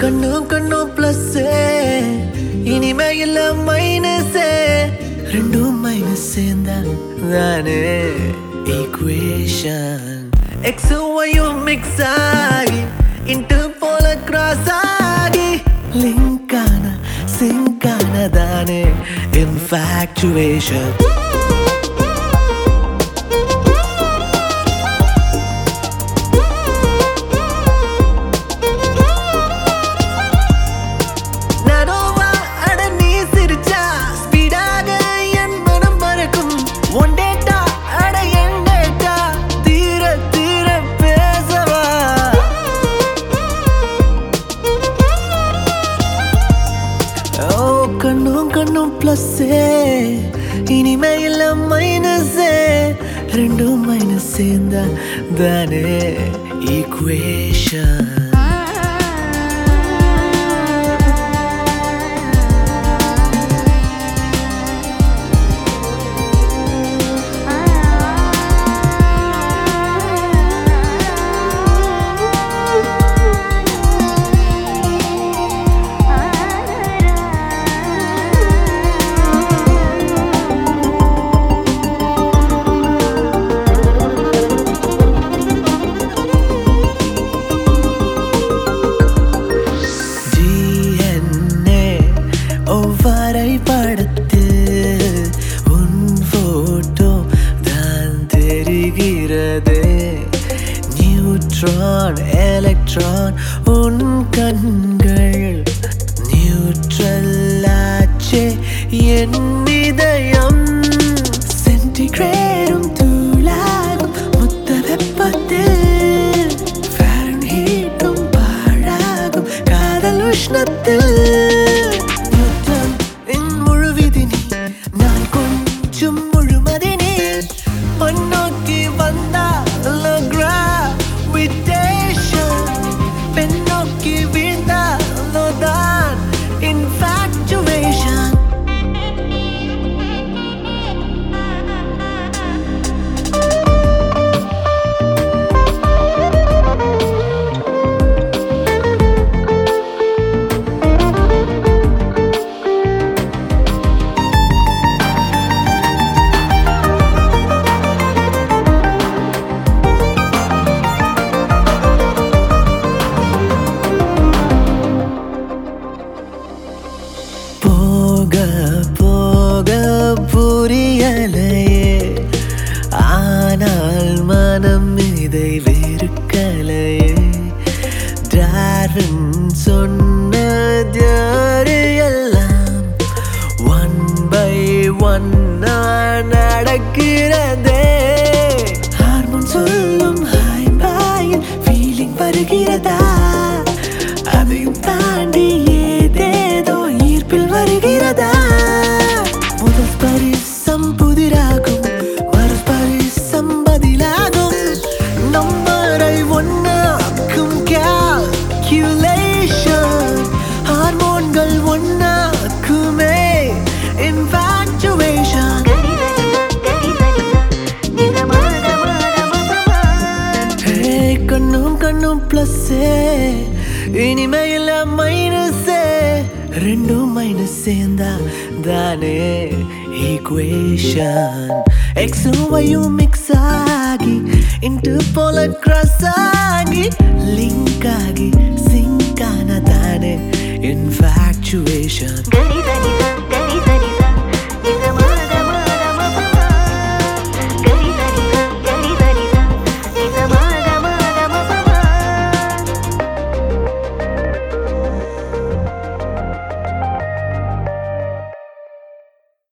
கண்ணும் பிளஸ் இனிமே இல்ல மைனஸ் ரெண்டும் மைனஸ் சேர்ந்தா தானே ஈக்குவேஷன் எக்ஸும் ஒய்யும் மிக்ஸ் ஆகி இன்ட்டு போல கிராஸ் ஆகி லிங்கான சிங்கான தானே இன்ஃபாக்சுவேஷன் கண்ணும் பிளஸ் இனிமே இல்ல மைனஸ் ரெண்டும் மைனஸ் சேர்ந்தா தானே ஈக்குவேஷன் படத்து உன் போட்டோ தான் தெரிகிறது நியூட்ரான் எலக்ட்ரான் உன் கண்கள் நியூட்ரல் ஆச்சே என் இதயம் சென்டிகிரேடும் தூளாகும் மொத்த வெப்பத்தில் ஃபாரன்ஹீட்டும் பாழாகும் காதல் உஷ்ணத்தில் முன்னோக்கி வந்தால் கிராவிடேஷன் பின்னோக்கி வீழ்ந்தால்தான் இன்ஃபாக்சுவேஷன் போக புரியலையே ஆனால் மனம் இதை வெறுக்கலையே டார்வின் சொன்னது எல்லாம் 1 by 1 நடக்கிறதே ஹார்மோன் சொல்லும் ஹாய் பாயில் ஃபீலிங் வருகிறதா அதையும் தாண்டி ஏதேதோ ஈர்ப்பில் வருகிறதா முதல் பரிசம் புதிராகும் மறுபரிசம் பதிலாகும் நம்பரை ஒன்னாக்கும் கால்குலேஷன் ஹார்மோன்கள் ஒன்னாக்குமே இன்ஃபாக்சுவேஷன் கண்ணும் பிளஸ் இனிமே இல்ல மைனஸ் ரெண்டும் மைனஸ் சேர்ந்தா தானே ஈக்குவேஷன் எக்ஸும் ஒய்யும் மிக்ஸ் ஆகி இன்ட்டு போல கிராஸ் ஆகி லிங்க் ஆகி சிங்கான தானே இன்ஃபாக்சுவேஷன்